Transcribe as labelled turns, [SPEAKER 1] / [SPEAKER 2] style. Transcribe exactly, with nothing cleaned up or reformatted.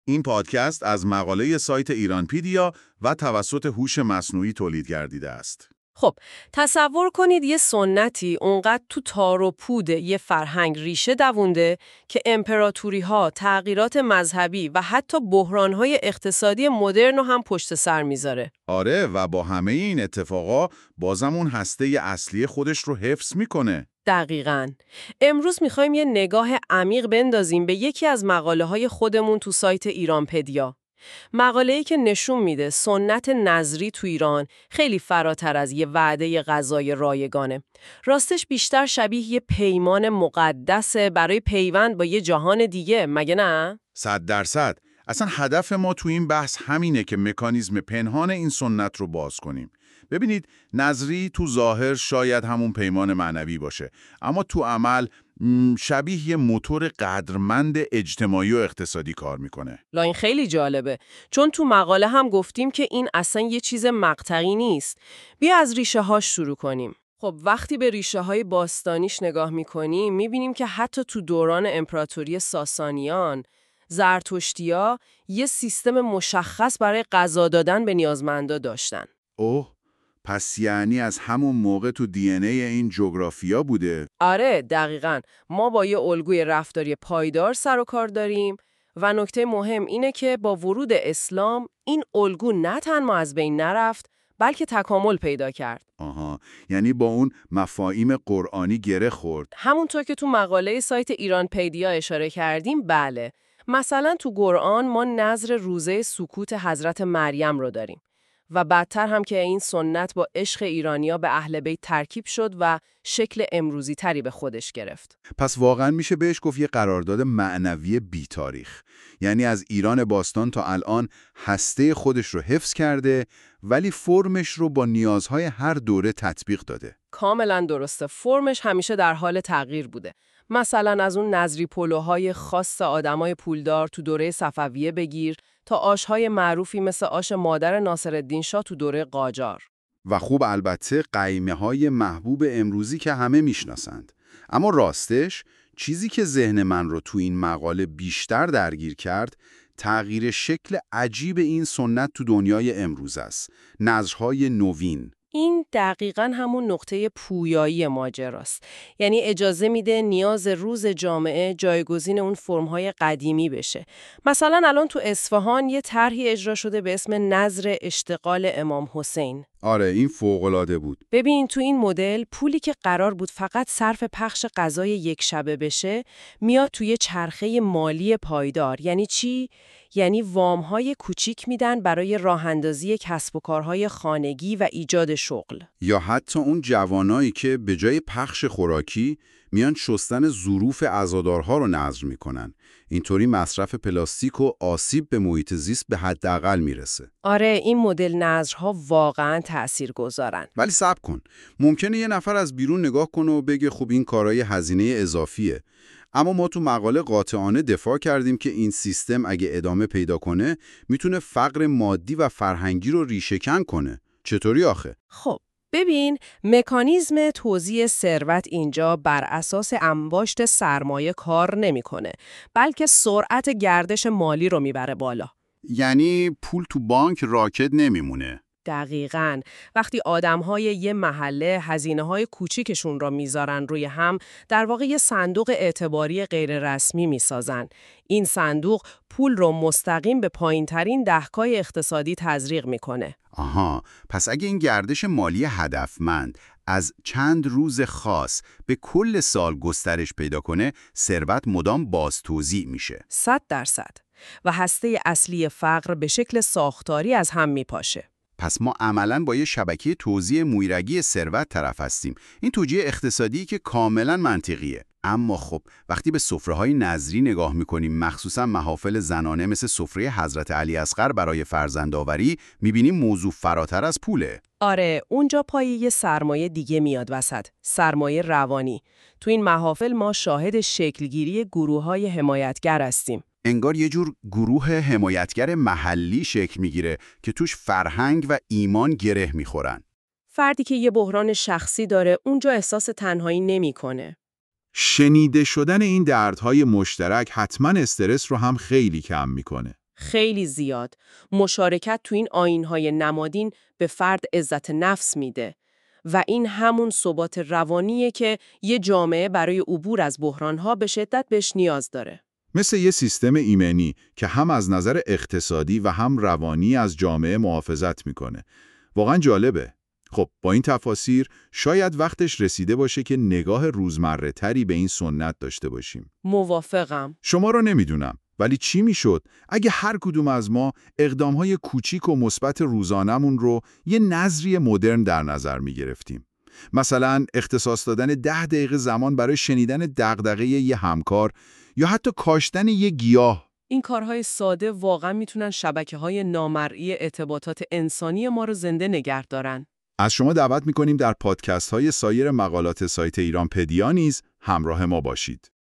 [SPEAKER 1] این پادکست از مقاله سایت ایرانپیدیا و توسط هوش مصنوعی تولید گردیده است.
[SPEAKER 2] خب، تصور کنید یه سنتی اونقدر تو تار و پود یه فرهنگ ریشه دوونده که امپراتوری‌ها، تغییرات مذهبی و حتی بحران‌های اقتصادی مدرن رو هم پشت سر میذاره.
[SPEAKER 1] آره، و با همه این اتفاقا بازم اون هسته اصلی خودش رو حفظ میکنه.
[SPEAKER 2] دقیقاً. امروز میخوایم یه نگاه عمیق بندازیم به یکی از مقاله‌های خودمون تو سایت ایرانپدیا. مقاله‌ای که نشون میده سنت نظری تو ایران خیلی فراتر از یه وعده غذای رایگانه. راستش بیشتر شبیه یه پیمان مقدسه برای پیوند با یه جهان دیگه، مگه نه؟
[SPEAKER 1] صد درصد. اصلا هدف ما تو این بحث همینه که مکانیزم پنهان این سنت رو باز کنیم. ببینید، نظری تو ظاهر شاید همون پیمان معنوی باشه، اما تو عمل شبیه یه موتور قدرمند اجتماعی و اقتصادی کار میکنه.
[SPEAKER 2] لا این خیلی جالبه، چون تو مقاله هم گفتیم که این اصلا یه چیز مقطعی نیست. بیا از ریشه هاش شروع کنیم. خب وقتی به ریشه های باستانیش نگاه میکنیم میبینیم که حتی تو دوران امپراتوری ساسانیان، زرتشتیا یه سیستم مشخص برای غذا دادن به نیازمندا داشتن.
[SPEAKER 1] اوه، پس یعنی از همون موقع تو دی ان ای این جغرافیا بوده؟
[SPEAKER 2] آره دقیقاً. ما با یه الگوی رفتاری پایدار سر و کار داریم و نکته مهم اینه که با ورود اسلام این الگو نه تنها از بین نرفت بلکه تکامل پیدا کرد.
[SPEAKER 1] آها، یعنی با اون مفاهیم قرآنی گره خورد.
[SPEAKER 2] همونطور که تو مقاله سایت ایرانپیدیا اشاره کردیم، بله. مثلا تو قرآن ما نذر روزه سکوت حضرت مریم رو داریم و بعدتر هم که این سنت با عشق ایرانیا به اهل بیت ترکیب شد و شکل امروزی تری به خودش گرفت.
[SPEAKER 1] پس واقعا میشه بهش گفت یه قرارداد معنوی بی تاریخ. یعنی از ایران باستان تا الان هسته خودش رو حفظ کرده ولی فرمش رو با نیازهای هر دوره تطبیق داده.
[SPEAKER 2] کاملا درسته. فرمش همیشه در حال تغییر بوده. مثلا از اون نظری پلوهای خاص آدمای پولدار تو دوره صفویه بگیر تا آشهای معروفی مثل آش مادر ناصرالدین شاه تو دوره قاجار.
[SPEAKER 1] و خوب البته قیمه های محبوب امروزی که همه میشناسند. اما راستش چیزی که ذهن من رو تو این مقاله بیشتر درگیر کرد تغییر شکل عجیب این سنت تو دنیای امروز است. نظرهای نوین.
[SPEAKER 2] این دقیقاً همون نقطه پویایی ماجراست. یعنی اجازه میده نیاز روز جامعه جایگزین اون فرم‌های قدیمی بشه. مثلا الان تو اصفهان یه طرحی اجرا شده به اسم نذر اشتغال امام حسین.
[SPEAKER 1] آره، این فوق‌العاده بود.
[SPEAKER 2] ببین تو این مدل پولی که قرار بود فقط صرف پخش غذای یک شبه بشه میاد توی چرخه مالی پایدار. یعنی چی؟ یعنی وام‌های کوچیک میدن برای راه‌اندازی کسب و کارهای خانگی و ایجاد شغل.
[SPEAKER 1] یا حتی اون جوانایی که به جای پخش خوراکی میان شستن ظروف عزادارها رو نذر میکنن. اینطوری مصرف پلاستیک و آسیب به محیط زیست به حداقل میرسه.
[SPEAKER 2] آره، این مدل نذرها واقعاً تاثیرگذارن.
[SPEAKER 1] ولی صبر کن، ممکنه یه نفر از بیرون نگاه کنه و بگه خب این کارای هزینه اضافیه. اما ما تو مقاله قاطعانه دفاع کردیم که این سیستم اگه ادامه پیدا کنه میتونه فقر مادی و فرهنگی رو ریشه‌کن کنه. چطوری آخه؟
[SPEAKER 2] خب ببین، مکانیزم توزیع ثروت اینجا بر اساس انباشت سرمایه کار نمیکنه، بلکه سرعت گردش مالی رو میبره بالا.
[SPEAKER 1] یعنی پول تو بانک راکد نمیمونه.
[SPEAKER 2] دقیقاً. وقتی آدم‌های یه محله هزینه‌های کوچیکشون را میذارن روی هم، در واقع یه صندوق اعتباری غیر رسمی میسازن. این صندوق پول رو مستقیم به پایین‌ترین دهگاه اقتصادی تزریق میکنه.
[SPEAKER 1] آها، پس اگه این گردش مالی هدفمند از چند روز خاص به کل سال گسترش پیدا کنه، ثروت مدام باز توزیع میشه.
[SPEAKER 2] صد درصد. و هسته اصلی فقر به شکل ساختاری از هم میپاشه.
[SPEAKER 1] پس ما عملاً با یه شبکه توزیع مویرگی ثروت طرف هستیم. این توجیه اقتصادی که کاملاً منطقیه. اما خب وقتی به سفره‌های نظری نگاه می‌کنیم، مخصوصاً محافل زنانه مثل سفره حضرت علی اصغر برای فرزندآوری، می‌بینیم موضوع فراتر از پوله.
[SPEAKER 2] آره، اونجا پای یه سرمایه دیگه میاد وسط، سرمایه روانی. تو این محافل ما شاهد شکلگیری گروه‌های حمایتگر هستیم.
[SPEAKER 1] انگار یه جور گروه حمایتگر محلی شکل میگیره که توش فرهنگ و ایمان گره میخورن.
[SPEAKER 2] فردی که یه بحران شخصی داره اونجا احساس تنهایی نمیکنه.
[SPEAKER 1] شنیده شدن این دردهای مشترک حتما استرس رو هم خیلی کم میکنه.
[SPEAKER 2] خیلی زیاد. مشارکت تو این آیین‌های نمادین به فرد عزت نفس میده. و این همون ثبات روانیه که یه جامعه برای عبور از بحران‌ها به شدت بهش نیاز داره.
[SPEAKER 3] مثل یه سیستم ایمنی که هم از نظر اقتصادی و هم روانی از جامعه محافظت میکنه. واقعا جالبه. خب با این تفاسیر شاید وقتش رسیده باشه که نگاه روزمره تری به این سنت داشته باشیم.
[SPEAKER 2] موافقم.
[SPEAKER 3] شما رو نمیدونم، ولی چی میشد اگه هر کدوم از ما اقدامهای کوچیک و مثبت روزانمون رو یه نظری مدرن در نظر میگرفتیم؟ مثلا اختصاص دادن ده دقیقه زمان برای شنیدن دغدغه یه همکار یا حتی کاشتن یه گیاه.
[SPEAKER 2] این کارهای ساده واقعا میتونن شبکه‌های نامرئی ارتباطات انسانی ما رو زنده نگه دارن.
[SPEAKER 3] از شما دعوت میکنیم در پادکست های سایر مقالات سایت ایران پدیا نیز همراه ما باشید.